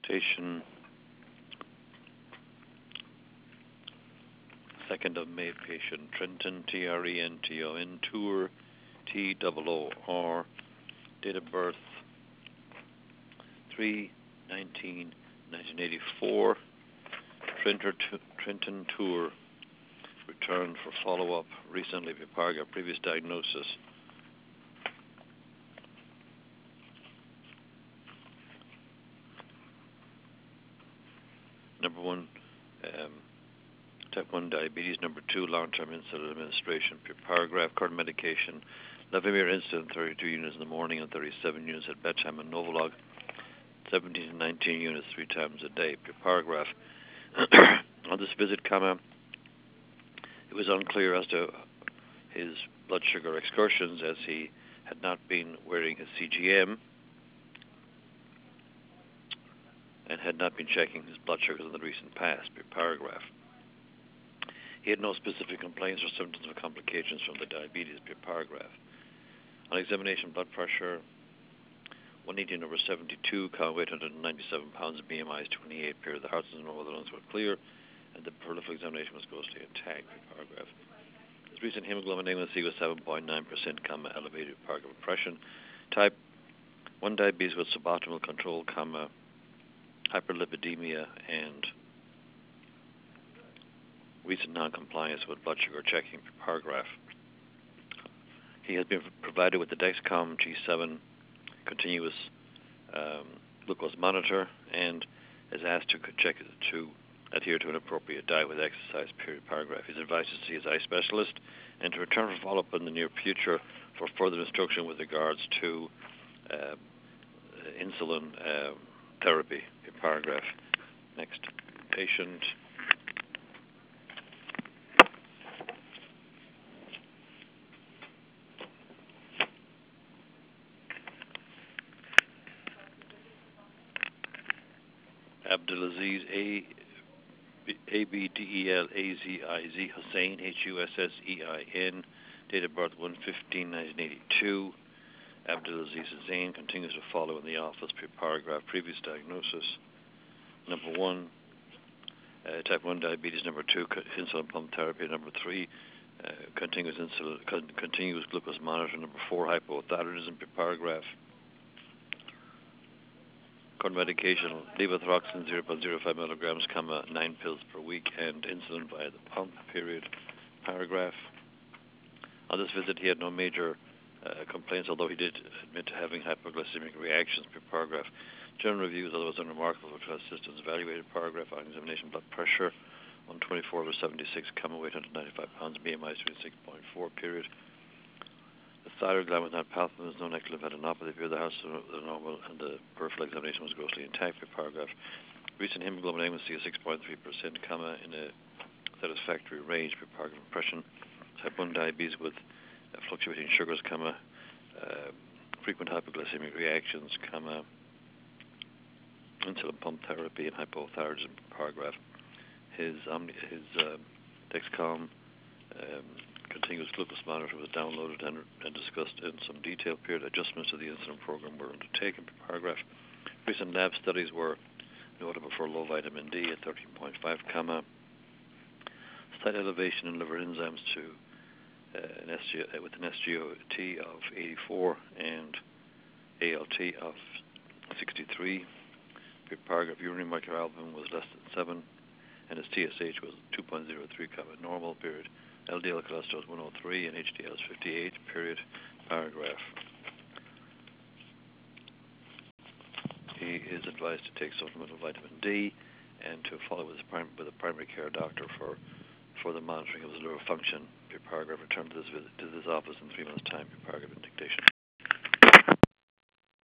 Dictation 2nd of May, patient Trenton, Trenton, Tour, TOOR, date of birth 3/19/1984, Trenton Tour, returned for follow-up, recently Piparga, previous diagnosis. Number 1, type 1 diabetes. Number 2, long-term insulin administration. Pipargraph, current medication, Levemir insulin, 32 units in the morning and 37 units at bedtime, and Novolog, 17 to 19 units 3 times a day. Pipargraph. On this visit, it was unclear as to his blood sugar excursions, as he had not been wearing a CGM and had not been checking his blood sugars in the recent past. Pipargraph. He had no specific complaints or symptoms or complications from the diabetes. Pipargraph. On examination, blood pressure 180/72, weight 197 pounds, BMI is 28, period. The heart and no other lungs were clear, and the peripheral examination was grossly intact. Pipargraph. His recent hemoglobin A1C was 7.9%, elevated. Pipargraph. Impression. Type 1 diabetes with suboptimal control, hyperlipidemia, and recent non-compliance with blood sugar checking. Pipargraph. He has been provided with the Dexcom G7 continuous glucose monitor and is asked to adhere to an appropriate diet with exercise. Period. Pipargraph. He's advised to see his eye specialist and to return for follow-up in the near future for further instruction with regards to insulin therapy. Pipargraph. Next patient. Abdelaziz, Abdelaziz Hussein, Hussein, date of birth 1/15/1982. Abdelaziz Hussein continues to follow in the office. Pipargraph. Previous diagnosis. Number 1, type 1 diabetes. Number 2, insulin pump therapy. Number 3, continuous glucose monitor. Number 4, hypothyroidism. Pipargraph. Current medication, levothyroxine 0.05 milligrams, 9 pills per week, and insulin via the pump. Period. Paragraph. On this visit, he had no major complaints, although he did admit to having hypoglycemic reactions. Pipargraph. General review is otherwise unremarkable for trust systems evaluated. Paragraph. On examination, blood pressure 124/76, weight 195 pounds, BMI is 26.4. Period. The thyroid gland was not palpable. There was no necrolymphadenopathy. The heart was normal, and the peripheral examination was grossly intact. Paragraph. Recent hemoglobin A1C is 6.3%, in a satisfactory range. Paragraph. Impression. Type 1 diabetes with fluctuating sugars, frequent hypoglycemic reactions, insulin pump therapy, and hypothyroidism. Paragraph. His Dexcom continuous glucose monitor was downloaded and discussed in some detail. Period. Adjustments to the insulin program were undertaken. Paragraph. Recent lab studies were notable for low vitamin D at 13.5, slight elevation in liver enzymes to with an SGOT of 84 and ALT of 63. Paragraph. Urinary microalbumin was less than 7, and his TSH was 2.03, normal. Period. LDL cholesterol is 103 and HDL is 58. Period. Paragraph. He is advised to take supplemental vitamin D and to follow with a primary care doctor for the monitoring of his liver function. Paragraph. Return to this office in 3 months' time. Paragraph. Dictation.